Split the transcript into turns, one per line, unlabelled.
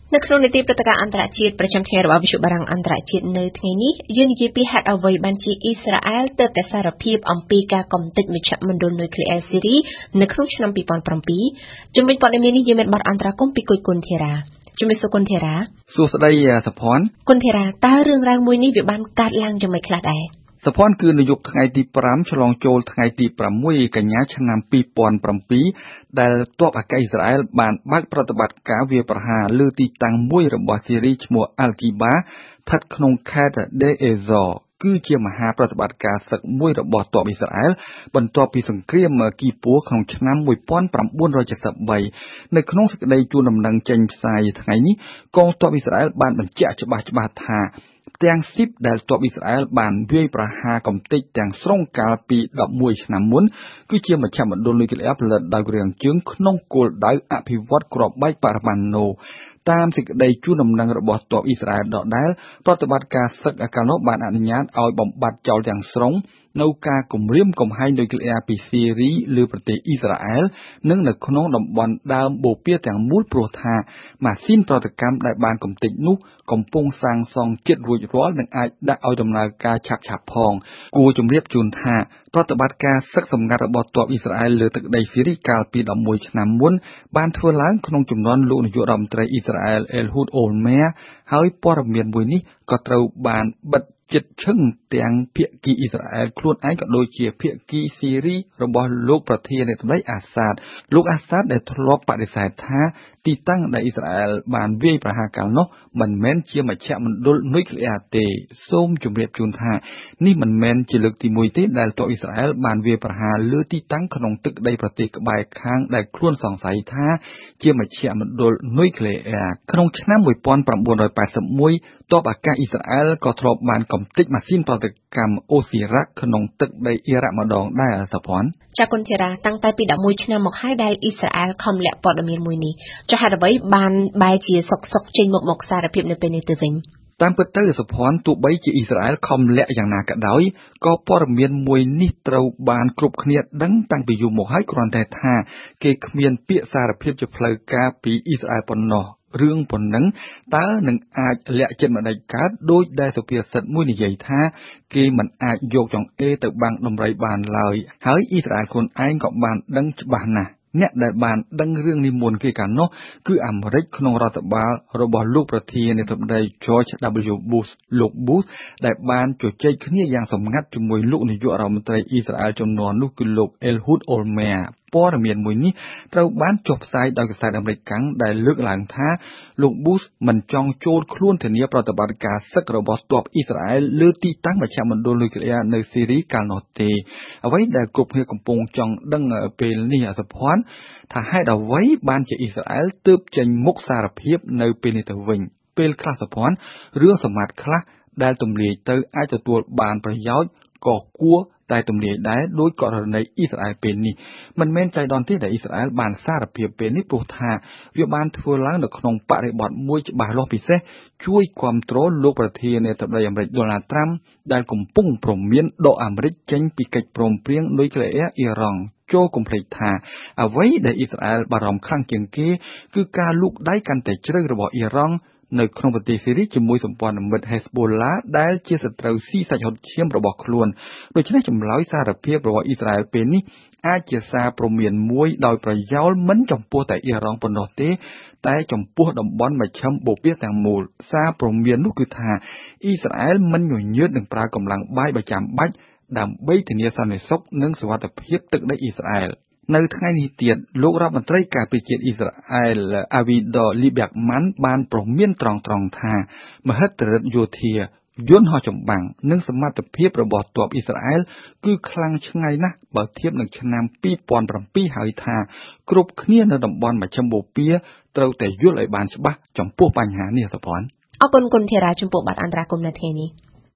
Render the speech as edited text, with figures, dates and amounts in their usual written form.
នៅក្នុងនីតិព្រឹត្តិការណ៍អន្តរជាតិប្រចាំថ្ងៃរបស់វិទ្យុបារាំងអន្តរជាតិនៅថ្ងៃនេះយើងនិយាយពីហេតុអ្វីបានជាអ៊ីស្រាអែលទើបតែសារភាពអំពីការកំទេចមជ្ឈមណ្ឌលនុយក្លេអ៊ែរស៊ីរីនៅក្នុងឆ្នាំ2007ជំវិញព័ត៌មាននេះយើងមានបទអន្តរាគមន៍ពីគុណធារាជំរាបសួរគុណធារា
សួស្តីសុភ័ណ្ឌ
គុណធារាតើរឿងរ៉ាវមួយនេះវាបានកើតឡើងយ៉ាងម៉េចខ្លះដែរ
សុភ័ណ្ឌគឺនៅយប់ថ្ងៃទី5ឆ្លងចូលថ្ងៃទី6កញ្ញាឆ្នាំ2007ដែលទ័ពអាកាសអ៊ីស្រាអែលបានបើកប្រតិបត្តិការវាយប្រហារលើទីតាំងមួយរបស់ស៊ីរីឈ្មោះ Al-Kiba ស្ថិតក្នុងខេត្ត Deir ez-Zor គឺជាមហាប្រតិបត្តិការសឹកមួយរបស់ទ័ពអ៊ីស្រាអែលបន្ទាប់ពីសង្គ្រាមគីពូក្នុងឆ្នាំ1973នៅក្នុងសេចក្តីជូនដំណឹងចេញផ្សាយថ្ងៃនេះកងទ័ពអ៊ីស្រាអែលបានបញ្ជាក់ច្បាស់ៗថាទាំងស៊ីបដែលទ័ពអ៊ីស្រាអែលបានវាយប្រហារកំទេចទាំងស្រុងកាលពី11ឆ្នាំមុនគឺជាមជ្ឈមណ្ឌលនុយក្លេអ៊ែរផលិតដោយរាងជើងក្នុងគោលដៅអភិវឌ្ឍគ្រាប់បែកបរមាណូតាមសេចក្តីជូនដំណឹងរបស់ទ័ពអ៊ីស្រាអែលដដែលប្រតិបត្តិការសឹកកាលនោះបានអនុញ្ញាតឲ្យបំបត្តិចោលទាំងស្រុងនៅការគម្រាមកំហែងនុយក្លេអ៊ែរពីស៊ីរីលើប្រទេសអ៊ីស្រាអែលនិងនៅក្នុងតំបន់ដើមបូព៌ាទាំងមូលព្រោះថាម៉ាស៊ីនប្រតិកម្មដែលបានកំទេចនោះកំពុងសាងសង់ជិតរួចរាល់និងអាចដាក់ឲ្យដំណើរការឆាប់ផងគួរជម្រាបជូនថាប្រតិបត្តិការសឹកសម្ងាត់របស់ទ័ពអ៊ីស្រាអែលលើទឹកដីស៊ីរីកាលពី11ឆ្នាំមុនបានធ្វើឡើងក្នុងជំនាន់លោកនាយករដ្ឋមន្ត្រីអ៊ីស្រាអែល Ehud Olmert ហើយព័ត៌មានមួយនេះក៏ត្រូវបានបិទចិត្តឈឹងទាំងភាគីអ៊ីស្រាអែលខ្លួនឯងក៏ដូចជាភាគីស៊ីរីរបស់លោកប្រធានាធិបតីអាសាដលោកអាសាដដែលធ្លាប់បដិសេធថាទីតាំងដែលអ៊ីស្រាអែលបានវាយប្រហារកាលនោះមិនមែនជាមជ្ឈមណ្ឌលនុយក្លេអ៊ែរទេសូមជម្រាបជូនថានេះមិនមែនជាលើកទី1ទេដែលទ័ពអ៊ីស្រាអែលបានវាយប្រហារលើទីតាំងក្នុងទឹកដីប្រទេសក្បែរខាងដែលខ្លួនសង្ស័យថាជាមជ្ឈមណ្ឌលនុយក្លេអ៊ែរក្នុងឆ្នាំ1981ទ័ពអាកាសអ៊ីស្រាអែលក៏ធ្លាប់បានកំទេចម៉ាស៊ីនប្រតិកម្មអូស៊ីរ៉ាក់ក្នុងទឹកដីអ៊ីរ៉ាក់ម្ដងដែរសុភ័ណ្ឌ
ចាគុណធារាតាំងតែពី11ឆ្នាំមកហើយដែលអ៊ីស្រាអែលខំលាក់ព័ត៌មានមួយនេះចុះហេតុអ្វីបានបែរជាសុកចេញមកសារភាពនៅពេលនេះទៅវិញ
តាមពិតទៅសុភ័ណ្ឌទោះបីជាអ៊ីស្រាអែលខំលាក់យ៉ាងណាក៏ដោយក៏ព័ត៌មានមួយនេះត្រូវបានគ្រប់គ្នាដឹងតាំងពីយូរមកហើយគ្រាន់តែថាគេគ្មានពាក្យសារភាពជាផ្លូវការពីអ៊ីស្រាអែលប៉ុណ្ណោះរឿងប៉ុណ្ណឹងតើនឹងអាចលាក់ចិត្តមិនដាច់កើតដោយដែលសុភាសិតមួយនិយាយថាគេមិនអាចយកចង្អេរទៅបាំងដំរីបានឡើយហើយអ៊ីស្រាអែលខ្លួនឯងក៏បានដឹងច្បាស់ណាស់អ្នកដែលបានដឹងរឿងនេះមុនគេកាលនោះគឺអាមេរិកក្នុងរដ្ឋបាលរបស់លោកប្រធានាធិបតី George W. Bush លោក Bush ដែលបានជជែកគ្នាយ៉ាងសម្ងាត់ជាមួយលោកនាយករដ្ឋមន្ត្រីអ៊ីស្រាអែលជំនាន់នោះគឺលោក Ehud Olmertព័ត៌មានមួយនេះត្រូវបានចុះផ្សាយដោយកាសែតអាមេរិកកាំងដែលលើកឡើងថាលោក Bush មិនចង់ចូលខ្លួនធានាប្រតិបត្តិការសឹករបស់ទ័ពអ៊ីស្រាអែលលើទីតាំងមជ្ឈមណ្ឌលនុយក្លេអ៊ែរនៅស៊ីរីកាលនោះទេអ្វីដែលគ្រប់គ្នាកំពុងចង់ដឹងពេលនេះសុភ័ណ្ឌថាហេតុអ្វីបានជាអ៊ីស្រាអែលទើបចេញមុខសារភាពនៅពេលនេះទៅវិញពេលខ្លះសុភ័ណ្ឌរឿងសម្ងាត់ខ្លះដែលទម្លាយទៅអាចទទួលបានប្រយោជន៍ក៏គួរតែទម្លាយដែរដោយករណីអ៊ីស្រាអែលពេលនេះមិនមែនចៃដន្យទេដែលអ៊ីស្រាអែលបានសារភាពពេលនេះព្រោះថាវាបានធ្វើឡើងនៅក្នុងបរិបទមួយច្បាស់លាស់ពិសេសជួយគ្រប់គ្រងលោកប្រធានាធិបតីអាមេរិក Donald Trump ដែលកំពុងព្រមានដកអាមេរិកចេញពីកិច្ចព្រមព្រៀងនុយក្លេអ៊ែរអ៊ីរ៉ង់ចូលកុំភ្លេចថាអ្វីដែលអ៊ីស្រាអែលបារម្ភខ្លាំងជាងគេគឺការលូកដៃកាន់តែជ្រៅរបស់អ៊ីរ៉ង់នៅក្នុងប្រទេសស៊ីរីជាមួយសម្ព័ន្ធមិត្ត Hezbollah ដែលជាសត្រូវស៊ីសាច់ហុតឈាមរបស់ខ្លួនដូច្នេះចម្លើយសារភាពរបស់អ៊ីស្រាអែលពេលនេះអាចជាសារព្រមានមួយដោយប្រយោលមិនចំពោះតែអ៊ីរ៉ង់ប៉ុណ្ណោះទេតែចំពោះតំបន់មជ្ឈិមបូព៌ាទាំងមូលសារព្រមាននោះគឺថាអ៊ីស្រាអែលមិនញញើតនឹងប្រើកម្លាំងបាយបើចាំបាច់ដើម្បីធានាសន្តិសុខនិងសុវត្ថិភាពទឹកដីអ៊ីស្រាអែលនៅថ្ងៃនេះទៀតលោករដ្ឋមន្ត្រីការពារជាតិអ៊ីស្រាអែល Avigdor Lieberman បានប្រមានត្រង់ៗថាមហិទ្ធិឫទ្ធិយោធាយន្តហោះចម្បាំងនិងសមត្ថភាពរបស់ទ័ពអ៊ីស្រាអែលគឺខ្លាំងឆ្ងាយណាស់បើធៀបនឹងឆ្នាំ2007ហើយថាគ្រប់គ្នានៅតំបន់មជ្ឈិមបូព៌ាត្រូវតែយល់ឲ្យបានច្បាស់ចំពោះបញ្ហានេះសុភ័ណ្ឌ
អរគុណគុណធារាចំពោះបទអន្តរាគមន៍នៅថ្ងៃនេះ